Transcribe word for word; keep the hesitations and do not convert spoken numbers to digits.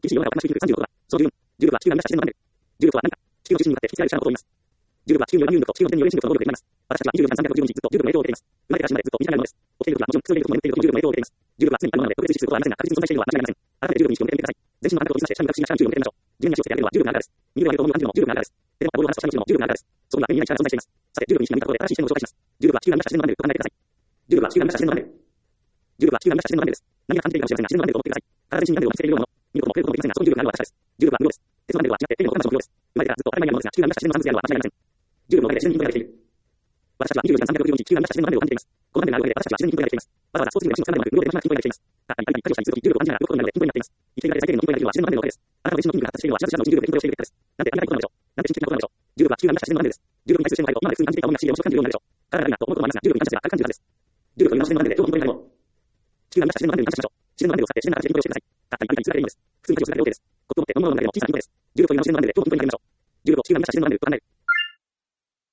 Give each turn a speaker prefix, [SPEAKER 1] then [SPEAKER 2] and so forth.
[SPEAKER 1] 厳しい世の中を話しているさんじゅうろくは、そのじゅうろくは地球が生み出した自然の番で、じゅうろくは何か、地球の中心に向かって引き上げる力を問います。じゅうろくは地球による有力と地球の点による引力と能力であります。私たちはにじゅうよじかんさんびゃくろくじゅうよにちずっとじゅうろくの影響を受けています。生まれてから死ぬまでずっと身近なものです。起きている時はもちろん普通の力を言っているとじゅうろくの影響を受けています。じゅうろくは常にあるもので特別視することはありませんが、確実に存在しているのは間違いありません。改めてじゅうろくに意識を向けてみてください。全身の感覚を水なしで下に向かってしながらじゅうろくを向けてみましょう。自分に足をつけてあげるのはじゅうろくのあなたです。右腕を上げると思う感じるのもじゅうろくのあなたです。手でボールを離すと下に落ちるのもじゅうろくのあなたです。そこには目に見えない力が存在しています。さて、じゅうろくに意識が向いたところで正しい視点を紹介します。じゅうろくは地球が生み出した自然の番でと考えてください。じゅうろくは地球が生み出した自然の番で。じゅうろくは地球が生み出した自然の番でです。何が感じているかもしれませんが、自然の番でと思ってください。体自身に番でを見つけているようなもの、見ることも触れることもできませんが、そのじゅうろくがあるのは私です。じゅうろくは無料です。鉄の番では違って手にも同じ無料です。生まれてからずっと当たり前にあるものですが、地球が生み出した自然の番であるのは間違いありません。じゅうろくのおかげで自然に分野ができている。私たちはにじゅうよじかんさんびゃくろくじゅうよにち地球が生み出した自然の番でを感じています。この番でがあるおかげで私たちは自然に分野ができています。わざわざそうするような真の感でもなく、無料で楽しな筋肉ができています。あ、あ、あ、あ、あ、じゅうろくを感じながら動くことになるので筋肉になっています。生きているだけで最低限の筋肉ができるのは自然の番でのおかげです。あなたご自身の筋肉が発達しているのは自然の筋肉で筋力をしているからです。なんてありがたいことなのでしょう。なんて神奇的なことなのでしょう。じゅうろくは地球が生み出した自然の番でです。じゅうろくに対する自然の愛を今まで普通に感じていたものが不思議で面白く感じるようになるでしょう。体がいいなと思うこともありますが、じゅうろくに関しては軽く感じるはずです。じゅうろくというのは自然の番でで、今日本当に何も。地球が生み出した自然の番でに感謝しましょう。自然の番でを使って自然な形で筋力をしてください。たった今に通過でいいのです。普通に家事をするだけで OK です。コップを持って飲むものの中でも小さな筋肉です。じゅうろくというのは自然の番でで、今日本当に何もやりましょう。じゅうろくを地球が生み出した自然の番でと考える。